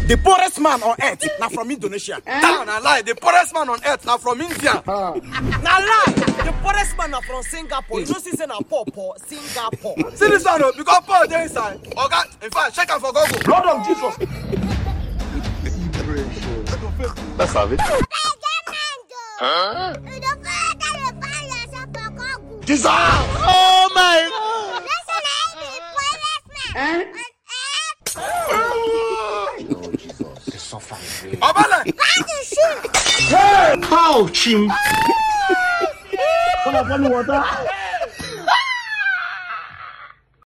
The poorest man on earth now from Indonesia. Down a lie. The poorest man on earth now from India. Now lie. The poorest man now from Singapore. You know, see, say na poor Singapore. See this one, because Paul there inside. Okay, in fact, check out for Google. Blood of Jesus. Let's have it. Jesus! Oh my! Obale! Ouch! Water.